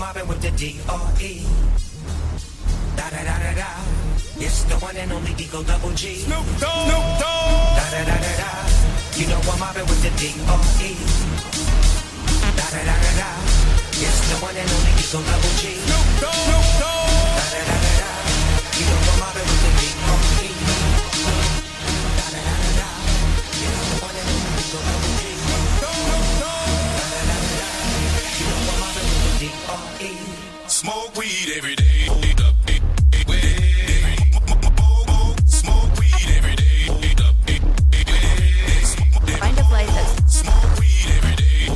mobbing with the D.R.E. Da da da da da. It's the one and only Deagle Double G. Snoop Dogg. Snoop Dogg. Da da da da da. You know I'm mobbing with the D.R.E. Da da da da da. It's the one and only Deagle Double G. Snoop Dogg. Snoop Dogg. Da da da da da. You know I'm mobbing with the D.R.E. Da da da da da. It's the one and only Deagle Double G. Da da da da da. You know I'm mobbing with the D.R.E. Smoke weed every day. Find a place that's Smoke weed every day.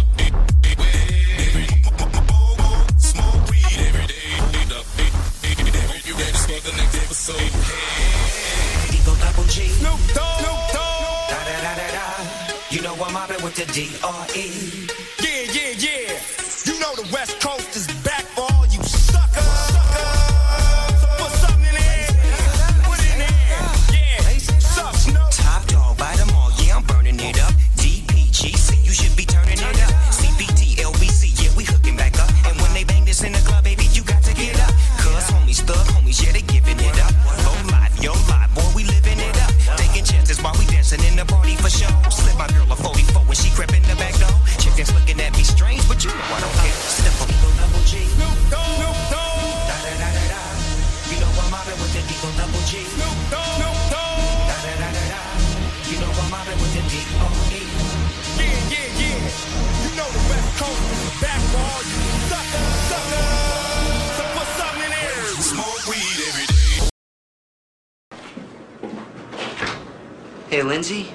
Smoke weed every day. You ready for the next episode? Deagle Double G. Snoop Dogg. Snoop Dogg. Da da da da da. You know I'm mobbing with the D.R.E. Yeah, yeah, yeah. You know the West Coast is back for all you suckers. So put something in there. Put it in there. Yeah. Suck, Snoop. Top dog, buy them all, yeah, I'm burning it up. DPGC, you should be turning it up. CPT, LBC, yeah, we hooking back up. And when they bang this in the club, baby, you got to get up. Cuz homies, thug homies, yeah, they giving it up. Low life, yo life, boy, we living it up. Taking chances while we dancing in the party for show. Slip my girl a 44 when she crept in the back door. Chickens looking at me strange, but you know I don't care. Step up, Deagle Double G. Snoop Dogg. Snoop Dogg. Da da da da da. You know I'm mobbing with the Deagle Double G. Snoop Dogg. Snoop Dogg. Da da da da da. You know I'm mobbing with the D.R.E. Yeah, yeah, yeah. You know the West Coast is back for all you suckers. So put something in there. Smoke weed every day. Hey, Lindsay.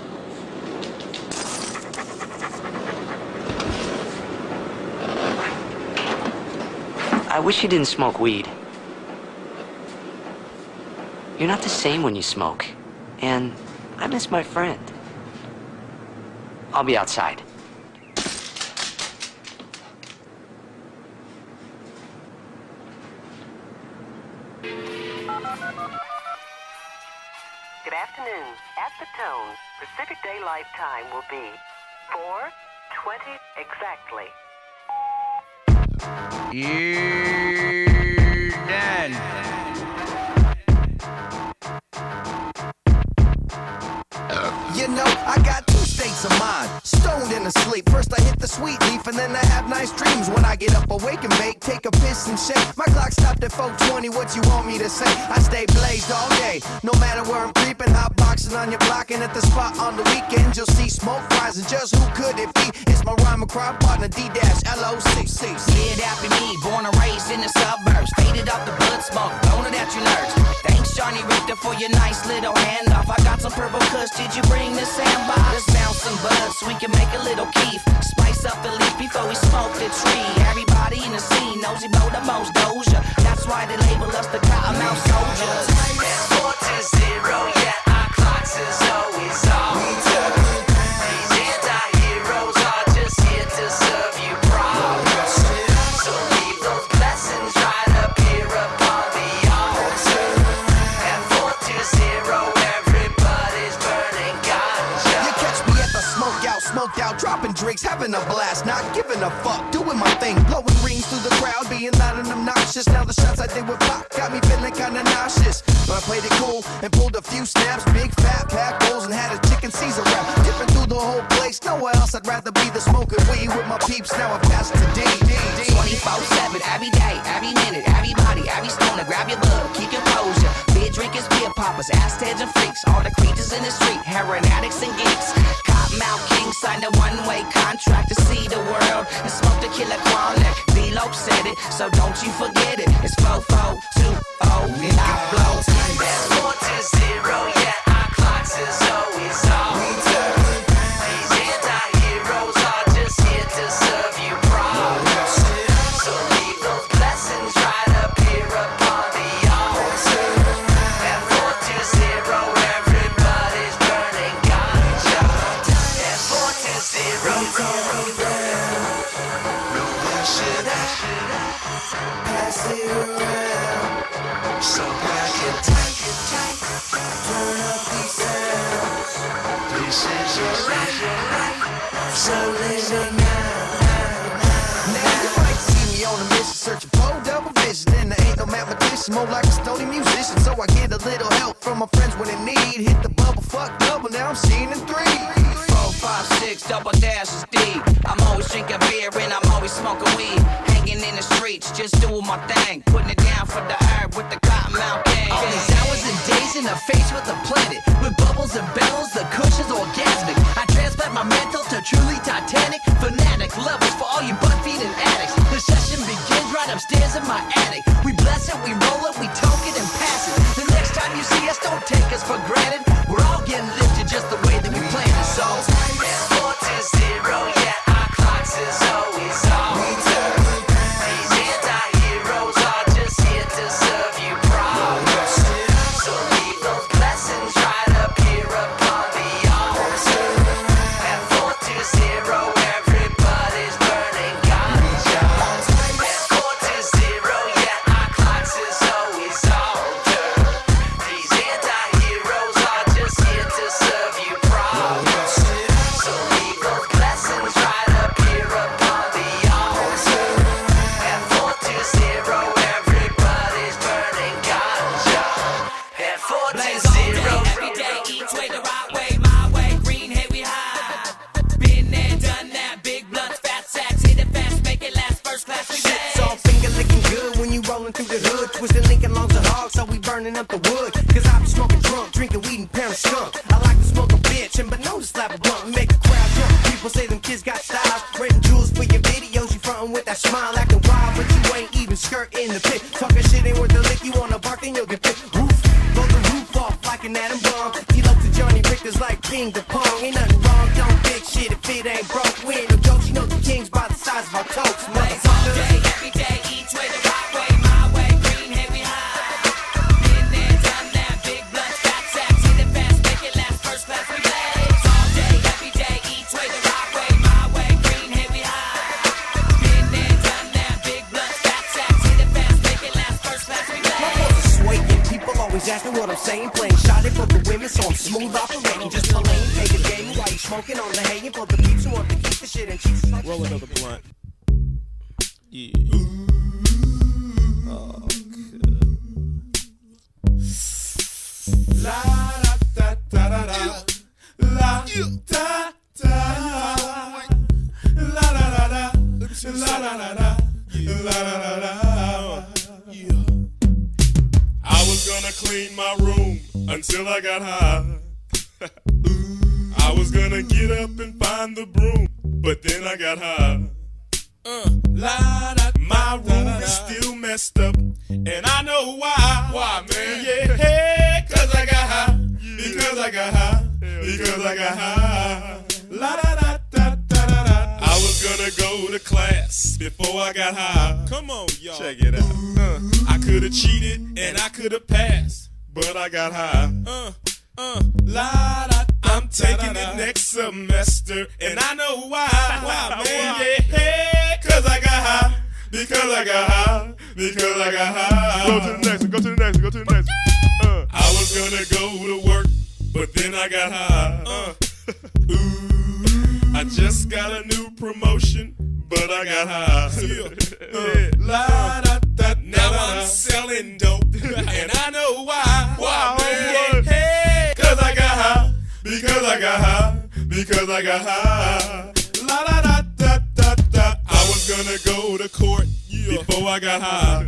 I wish you didn't smoke weed. You're not the same when you smoke. And I miss my friend. I'll be outside. Good afternoon. At the tone, Pacific Daylight Time will be 4:20 exactly. You're done. You know, I got two states of mind, stoned and asleep. First I hit the sweet leaf and then I have nice dreams. When I get up awake and bake, take a piss and shake. My clock stopped at 4:20, what you want me to say? I stay blazed all day, no matter where I'm creeping. Hot boxing on your block and at the spot on the weekends you'll see smoke rising. Just who could it be? It's my rhyme and crime partner D-LOCC. Kid after me, born and raised in the suburbs. Faded off the blood smoke, blown it at your nerves. Thanks Johnny Richter for your nice little handoff. I got some purple kush, did you bring the sandbox? Let's bounce some buds so we can make a little keef. Spice up the leaf before we smoke the tree. Everybody in the scene knows he blow the most doja. That's why they label us the Cottonmouth Soldiers. It's 4 to 0, yeah, our clocks is always on. These anti-heroes are just here to serve you problems. So leave those blessings right up here upon the altar. At 4 to 0, everybody's burning ganja. You catch me at the smoked out, dropping drinks, having a blast, not giving a fuck, doing my thing, blowing rings through the crowd, being loud and obnoxious. Now the shots I did with Pop got me feeling kinda nauseous, but I played it cool and pulled a few snaps, big fat pack bowls and had a chicken Caesar wrap, dipping through the whole place. Nowhere else I'd rather be than smoking weed with my peeps. Now I pass it to D. 24/7, every day, every minute, everybody, every stoner, grab your bud, keep your posure. Beer drinkers, beer poppers, ass-heads and freaks, all the creatures in the street, heroin addicts and geeks. Cottonmouth King signed a one-way contract to see the world and smoke the killer chronic. D-Lo said it, so don't you forget it. It's 4-4-2-0, and I blow. That's 4 to 0, yeah, our clocks is always on. These anti-heroes are just here to serve you problems. So leave those blessings right up here upon the altar. At 4 to 0, everybody's burning ganja. At 4 to 0, pass it around. So pack it tight, turn up these sounds. This is your life, so listen now. Now you might see me on a mission. searching for double vision, and I ain't no mathematician, more like a stony musician. So I get a little help from my friends when in need. Hit the bubble, fuck double, now I'm seeing in 3. 4, 5, 6, double dash is deep. I'm always drinking beer and I'm always smoking weed. Hanging in the streets, just doing my thing. Putting it down for the herb with the Cottonmouth gang. All these hours and days in the face with the planet. With bubbles and bellows, the cushion's orgasmic. I transplant my mental to truly titanic. Fanatic levels for all you butt-feeding addicts. The session begins right upstairs in my attic. We bless it, we roll it, we toke it and pass it. The next time you see us, don't take us for granted. We're all getting lifted just the way that we planned it. So, 4 to 0, yeah, our clocks is always altered. These anti-heroes are just here to serve you progress. So leave those blessings right up here upon the altar. At 4 to 0, everybody's burning ganja. At 4 to 0, yeah, our clocks is always altered. These anti-heroes are just here to serve you progress. So leave those blessings right up here upon the altar. At 4 to 0, everybody's burning ganja. At 4 to 0, every day, each way the right way, my way, green, here we hide. Been there, done that, big blunts, fat sacks, hit it fast, make it last, first class, we Shit's all finger licking good when you rolling through the hood. Twisting Lincoln longs and hogs, so we burning up the wood. Cause I be smoking drunk, drinking weed and pounding skunk. I like to smoke a bitch and but known to slap a blunt and make a crowd jump. People say them kids got style, rating jewels for your videos. You frontin' with that smile, acting wild, but you ain't even skirting the pit. Talking shit ain't worth the lick, you wanna bark, then you'll get picked. Roof, blow the roof off like an atom bomb. T-Lo to Johnny Richter's like King the Pong. Ain't nothing wrong, don't big shit if it ain't broke. We ain't no jokes, you know the kings by the size of our toes. Motherfucker. every day, each way the right way, my way, green, here we hide. Been there, done that, big blunts, fat sacks, hit it fast, make it last, first class, we blaze. All day, every day, each way the right way, my way, green, here we hide. Been there, done that, big blunts, fat sacks, hit it fast, make it last, first class, we My blaze. voice is swaying, people always ask me what I'm saying. Playing shot it for the women, so I'm smooth operating. Just playing, take a game while you smoking on the hanging. For the peeps who want to keep the shit and cheats. Roll another blunt. Yeah. Oh, La da da da da la da da la da da da la da da da la da da. I was gonna clean my room until I got high. I was gonna get up and find the broom, but then I got high. My room is still messed up, and I know why. Why, man? Yeah, cause I got high. Because I got high. Because I got high. La da da da da da da. I was gonna go to class before I got high. come on, y'all. Check it out. I could've cheated and I could've passed, but I got high. La da. I'm taking it next semester, and I know why. Why, man? Yeah, cause I got high. Because I got high. Because I got high. Go to the next one. Go to the next one. Go to the next one. I was gonna go to work, but then I got high. I just got a new promotion, but I got high. La da da. Now I'm selling dope, and I know why. Why, man? Hey, cause I got high. Because I got high. Because I got high. La da da da da da. I was gonna go to court before I got high.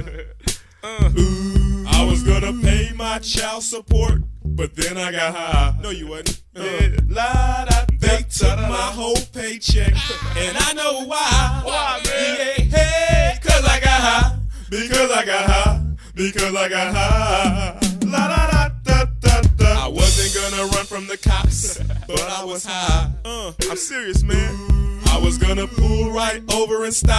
I was gonna pay my child support, but then I got high. No, you wasn't. La da. They took my whole paycheck, and I know why. Why, man? Yeah, hey, cause I got high. Because I got high. Because I got high. La da da da da da. I wasn't gonna run from the cops, but I was high. I'm serious, man. I was gonna pull right over and stop.